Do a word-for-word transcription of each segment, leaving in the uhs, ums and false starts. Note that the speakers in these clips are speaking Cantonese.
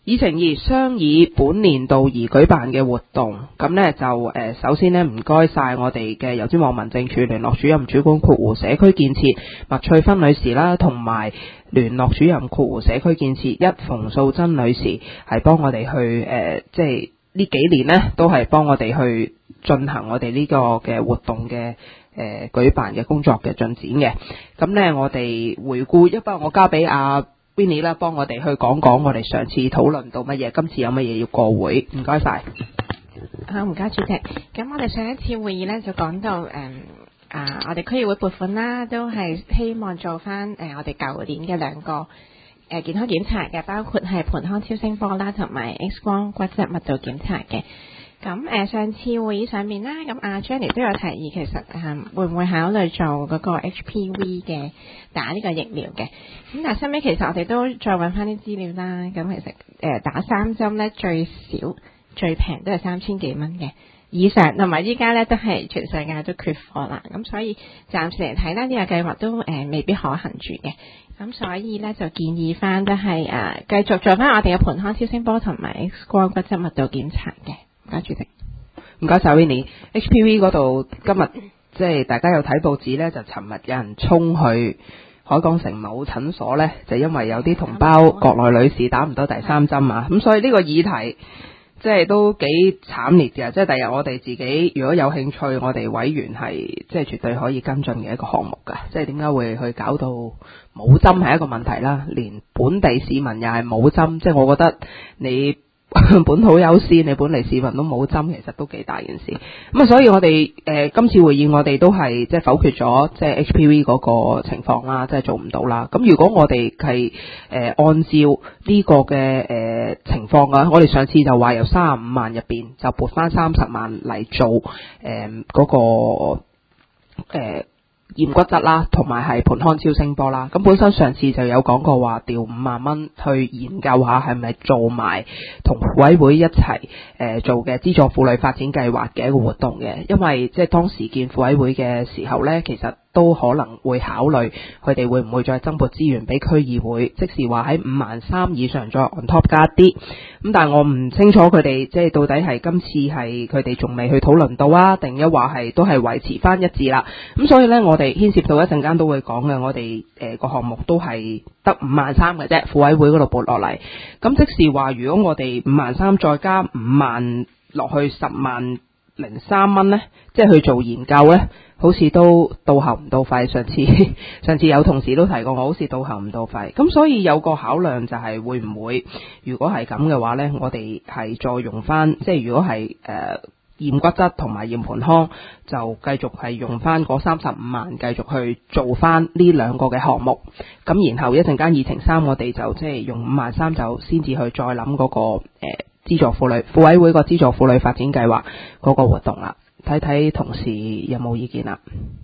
議程二，商議本年度而舉辦嘅活動。咁呢就誒、呃，首先呢唔該晒我哋嘅油尖旺民政處聯絡主任主管括弧社區建設麥翠芬女士啦，同埋聯絡主任括弧社區建設一馮素珍女士，係幫我哋去誒、呃，即係呢幾年呢都係幫我哋去進行我哋呢個嘅活動嘅誒、呃、舉辦嘅工作嘅進展嘅。咁呢我哋回顧，一不我交俾阿 Winnie 啦，幫我哋去講講我哋上次討論到乜嘢，今次有乜嘢要過會，唔該晒。 好，唔該主席。咁我哋上一次會議呢就講到誒啊，我哋區議會撥款啦，都係希望做翻誒、呃、我哋舊年嘅兩個誒、呃、健康檢查嘅，包括係盆腔超聲波啦，同埋 X 光骨質密度檢查嘅。咁誒、呃、上次會議上面啦，咁阿 Jenny 都有提議，其實誒、呃、會唔會考慮做嗰個 H P V 嘅打呢個疫苗嘅？咁但係收尾其實我哋都再揾翻啲資料啦。咁其實誒、呃、打三針咧最少最平都係三千幾蚊嘅以上，同埋依家咧都係全世界都缺貨啦。咁所以暫時嚟睇咧，呢、這個計劃都誒、呃、未必可行住嘅。咁所以咧就建議翻都係誒繼續做翻我哋嘅盆腔超聲波同埋 X 光骨質密度檢查嘅。唔該主席， 唔該晒 Winnie。H P V 嗰度今日即係大家有睇報紙呢，就尋日有人衝去海港城某診所呢，就因為有啲同胞國內女士打唔到第三針啊，咁所以呢個議題即係都幾慘烈嘅。即係第日我哋自己如果有興趣，我哋委員係即係絕對可以跟進嘅一個項目㗎。即係點解會去搞到冇針係一個問題啦，連本地市民又係冇針，即係我覺得你本土優先，你本地市民都冇針，其實都幾大件事。咁啊，所以我哋誒、呃、今次會議我哋都係即係否決咗即係 H P V 嗰個情況啦，即係做唔到啦。咁如果我哋係誒按照呢個嘅誒、呃、情況啊，我哋上次就話由三十五萬入邊就撥翻三十萬嚟做誒嗰、呃那個誒。呃驗骨質啦，同埋係盆腔超聲波啦。咁本身上次就有講過話調五萬蚊去研究下係咪做埋同婦委會一齊誒、呃、做嘅資助婦女發展計劃嘅一個活動嘅。因為即係當時見婦委會嘅時候呢，其實都可能會考慮佢哋會唔會再增撥資源俾區議會，即是話喺五萬三以上再 on top 加啲。咁但係我唔清楚佢哋即係到底係今次係佢哋仲未去討論到啊，定一話係都係維持翻一致啦。咁所以呢，我哋牽涉到一陣間都會講嘅，我哋誒個項目都係得五萬三嘅啫，婦委會嗰度撥落嚟。咁即是話，如果我哋五萬三再加五萬落去十萬零三蚊呢，即係去做研究呢，好似都到喉唔到肺。上次上次有同事都提過，我好似到喉唔到肺。咁所以有個考量就係會唔會，如果係咁嘅話呢，我哋係再用翻，即係如果係誒。呃驗骨質同埋驗盆腔，就繼續係用翻嗰三十五萬繼續去做翻呢兩個嘅項目。咁然後一陣間議程三，我哋就即係用五萬三就先至去再諗嗰、那個誒資助婦女婦委會個資助婦女發展計劃嗰個活動啦。睇睇同事有冇意見啦。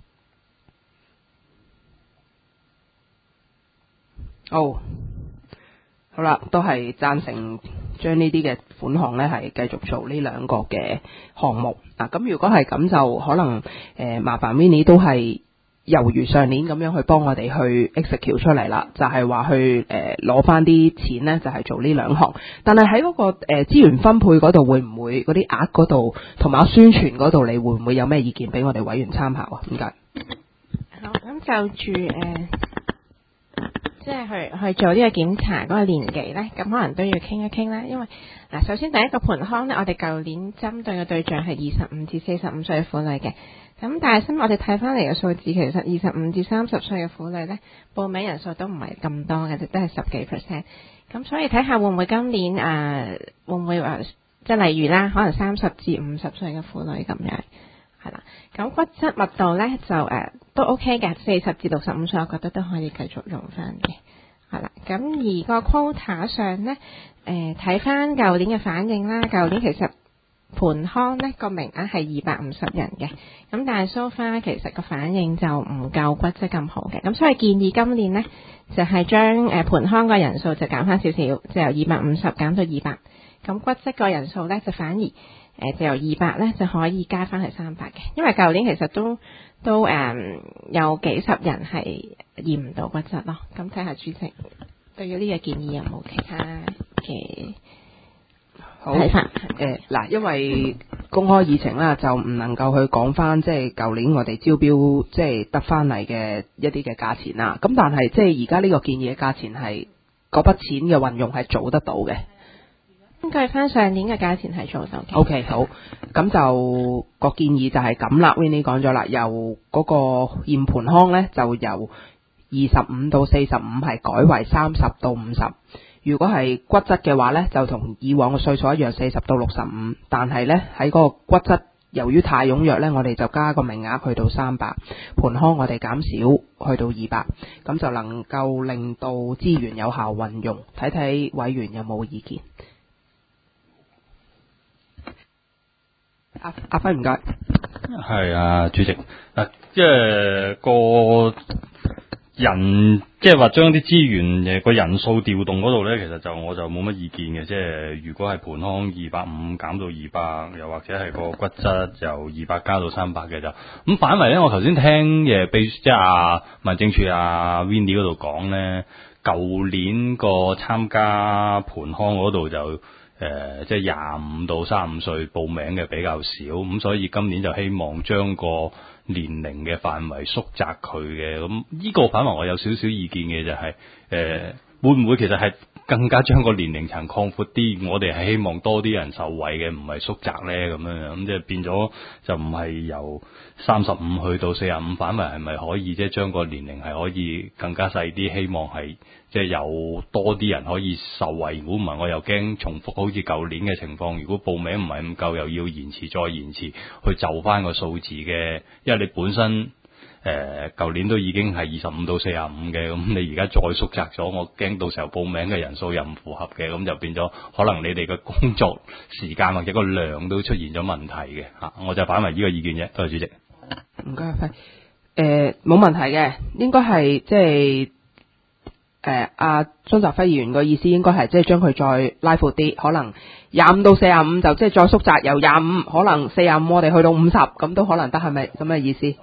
哦，好啦，都係贊成將呢啲嘅款項呢係繼續做呢兩個嘅項目。嗱、啊，咁如果係咁就可能誒、呃、麻煩 Winnie 都係猶如上年咁樣去幫我哋去 execute 出嚟啦，就係、是、話去誒攞翻啲錢呢，就係、是、做呢兩項。但係喺嗰個誒、呃、資源分配嗰度會唔會嗰啲額嗰度同埋宣傳嗰度，你會唔會有咩意見俾我哋委員參考啊？唔該。 好，咁就住誒。呃即係去去做呢個檢查嗰個年紀呢，咁可能都要傾一傾啦。因為嗱，首先第一個盆腔呢，我哋舊年針對嘅對象係二十五至四十五歲嘅婦女嘅。咁但係新我哋睇翻嚟嘅數字，其實二十五至三十歲嘅婦女呢，報名人數都唔係咁多嘅，都係十幾 percent。咁所以睇下會唔會今年誒、呃、會唔會話即係例如啦，可能三十至五十歲嘅婦女咁樣。係啦，咁骨質密度咧就誒、呃、都 OK 嘅，四十至六十五歲，我覺得都可以繼續用翻嘅。係啦，咁而個 quota 上咧，誒睇翻舊年嘅反應啦，舊年其實盆腔咧個名額係二百五十人嘅，咁但係 so far 其實個反應就唔夠骨質咁好嘅，咁所以建議今年咧就係、是、將誒盆腔個人數就減翻少少，就由二百五十減到二百，咁骨質個人數咧就反而。誒、呃，就由二百咧就可以加翻去三百嘅，因為舊年其實都都誒、嗯、有幾十人係驗唔到骨質咯。咁睇下主席對於呢個建議有冇其他嘅好睇法。 誒嗱，因為公開議程啦，就唔能夠去講翻即係舊年我哋招標即係得翻嚟嘅一啲嘅價錢啦。咁但係即係而家呢個建議嘅價錢係嗰筆錢嘅運用係做得到嘅。 根據翻上年嘅價錢係做到嘅。 O K 好，咁就個建議就係咁啦。Winnie 講咗啦，由嗰個驗盤腔呢，就由二十五到四十五係改為三十到五十。如果係骨質嘅話呢，就同以往嘅歲數一樣，四十到六十五。但係呢，喺嗰個骨質由於太踴躍呢，我哋就加個名額去到三百，盤腔我哋減少去到二百，咁就能夠令到資源有效運用。睇睇委員有冇意見。阿阿輝唔該。 係啊，主席嗱，即係個人，即係話將啲資源誒個人數調動嗰度咧，其實就我就冇乜意見嘅。即係如果係盤腔二百五減到二百，又或者係個骨質由二百加到三百嘅就咁。反為咧，我頭先聽誒秘書即係阿民政處阿 Winnie 嗰度講咧，舊年個參加盤腔嗰度就。誒、呃，即係廿五到三十五歲報名嘅比較少，咁所以今年就希望將個年齡嘅範圍縮窄佢嘅，咁呢個反為我有少少意見嘅就係、是，誒、呃，會唔會其實係更加將個年齡層擴闊啲？我哋係希望多啲人受惠嘅，唔係縮窄咧咁樣，咁即係變咗就唔係由三十五去到四十五，反為係咪可以即係將個年齡係可以更加細啲？希望係。即係有多啲人可以受惠，如果唔係我又驚重複好似舊年嘅情況。如果報名唔係咁夠，又要延遲再延遲去就翻個數字嘅，因為你本身誒舊年都已經係二十五到四十五嘅，咁你而家再縮窄咗，我驚到時候報名嘅人數又唔符合嘅，咁就變咗可能你哋嘅工作時間或者個量都出現咗問題嘅嚇，我就反為呢個意見啫。多謝主席。 唔該，輝誒冇問題嘅，應該係即係。誒阿張澤輝議員個意思應該係即係將佢再拉闊啲，可能廿五到四十五就即係再縮窄，由廿五可能四十五我哋去到五十咁都可能得，係咪咁嘅意思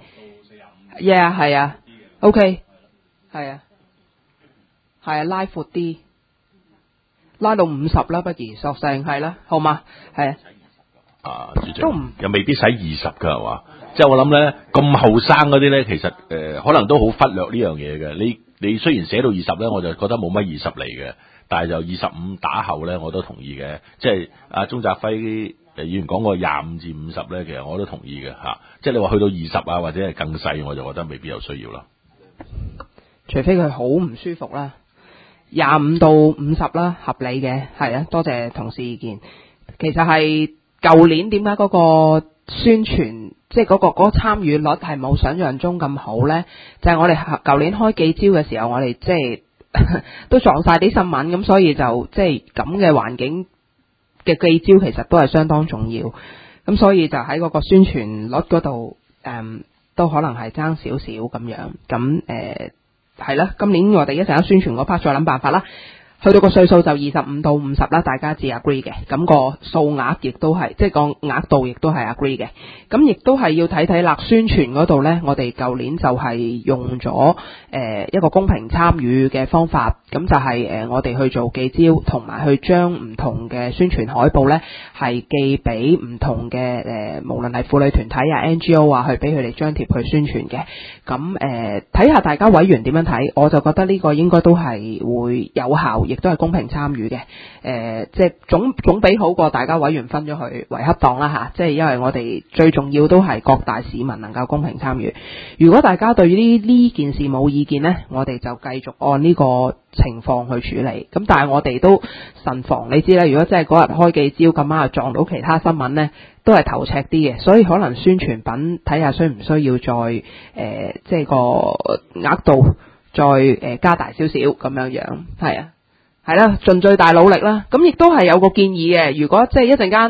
？Yeah， 係啊 ，OK， 係啊，係啊，拉闊啲，拉到五十啦，不如索性係啦，好嘛？係啊， 啊，主席都唔又未必使二十㗎係嘛？即係我諗咧，咁後生嗰啲咧，其實誒、呃、可能都好忽略呢樣嘢嘅。你你雖然寫到二十咧，我就覺得冇乜二十嚟嘅，但係就二十五打後咧，我都同意嘅。即係阿鍾澤輝誒議員講過廿五至五十咧，其實我都同意嘅嚇。即係你話去到二十啊，或者係更細，我就覺得未必有需要啦。 除非佢好唔舒服啦，廿五到五十啦，合理嘅，係啊。多謝同事意見。其實係舊年點解嗰個宣傳？即係嗰個嗰個參與率係冇想象中咁好呢？就係、是、我哋舊年開記招嘅時候，我哋即係都撞晒啲新聞，咁所以就即係咁嘅環境嘅記招其實都係相當重要。咁所以就喺嗰個宣傳率嗰度，誒、嗯、都可能係爭少少咁樣。咁誒係啦，今年我哋一陣間宣傳嗰 part 再諗辦法啦。去到個歲數就二十五到五十啦，大家自 agree 嘅，咁個數額亦都係，即係個額度亦都係 agree 嘅。咁亦都係要睇睇啦，宣傳嗰度呢，我哋舊年就係用咗誒、呃、一個公平參與嘅方法，咁就係、是、誒、呃、我哋去做記招，同埋去將唔同嘅宣傳海報呢係寄俾唔同嘅誒、呃，無論係婦女團體啊、N G O 啊，去俾佢哋張貼去宣傳嘅。咁誒睇下大家委員點樣睇，我就覺得呢個應該都係會有效。亦都係公平參與嘅，誒、呃，即係總總比好過大家委員分咗去為恰當啦嚇，即係因為我哋最重要都係各大市民能夠公平參與。如果大家對呢呢件事冇意見呢，我哋就繼續按呢個情況去處理。咁但係我哋都慎防，你知啦，如果真係嗰日開記招咁啱又撞到其他新聞呢，都係頭赤啲嘅，所以可能宣傳品睇下需唔需要再誒、呃，即係個額度再誒、呃、加大少少咁樣樣，係啊。係啦，盡最大努力啦。咁亦都係有個建議嘅。如果即係一陣間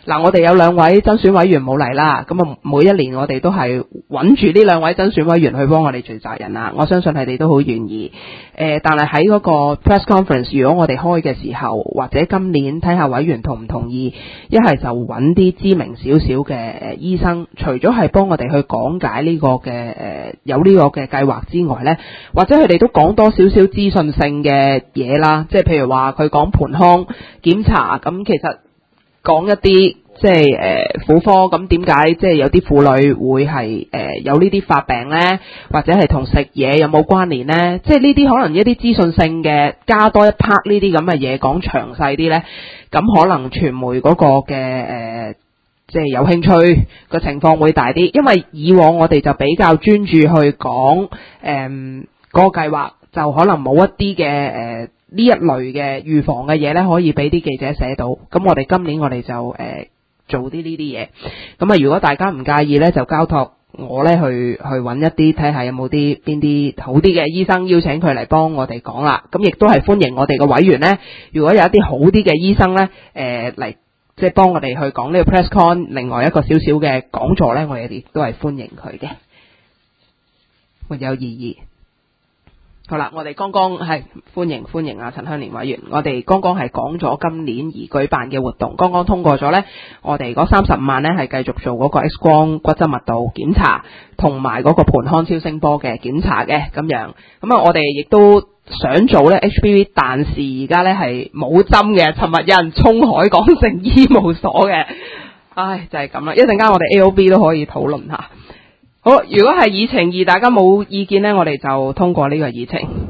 嗱，我哋有兩位增選委員冇嚟啦，咁啊每一年我哋都係揾住呢兩位增選委員去幫我哋聚責任啦。我相信佢哋都好願意。誒、呃，但係喺嗰個 press conference，如果我哋開嘅時候，或者今年睇下委員同唔同意，一係就揾啲知名少少嘅誒醫生，除咗係幫我哋去講解呢個嘅誒、呃、有呢個嘅計劃之外呢，或者佢哋都講多少少資訊性嘅嘢啦，即係譬如話佢講盆腔檢查，咁其實講一啲即係誒婦科，咁點解即係有啲婦女會係誒、呃、有呢啲發病呢？或者係同食嘢有冇關聯呢？即係呢啲可能一啲資訊性嘅加多一 part 呢啲咁嘅嘢講詳細啲呢，咁可能傳媒嗰個嘅誒、呃、即係有興趣個情況會大啲，因為以往我哋就比較專注去講誒嗰個計劃，就可能冇一啲嘅誒。呃呢一類嘅預防嘅嘢呢，可以俾啲記者寫到。咁我哋今年我哋就誒、呃、做啲呢啲嘢。咁啊，如果大家唔介意呢，就交託我呢去去揾一啲睇下有冇啲邊啲好啲嘅醫生，邀請佢嚟幫我哋講啦。咁亦都係歡迎我哋嘅委員呢，如果有一啲好啲嘅醫生呢，誒嚟即係幫我哋去講呢個 press con， 另外一個少少嘅講座呢，我哋亦都係歡迎佢嘅，沒有異議。好啦，我哋剛剛係歡迎歡迎啊陳香蓮委員，我哋剛剛係講咗今年而舉辦嘅活動，剛剛通過咗呢，我哋嗰三十五萬呢係繼續做嗰個 X 光骨質密度檢查，同埋嗰個盆腔超聲波嘅檢查嘅咁樣。咁啊，我哋亦都想做呢 H P V， 但是而家呢係冇針嘅。尋日有人衝海港城醫務所嘅，唉，就係咁啦。一陣間我哋 A O B 都可以討論下。好，如果係議程二大家冇意見呢，我哋就通過呢個議程。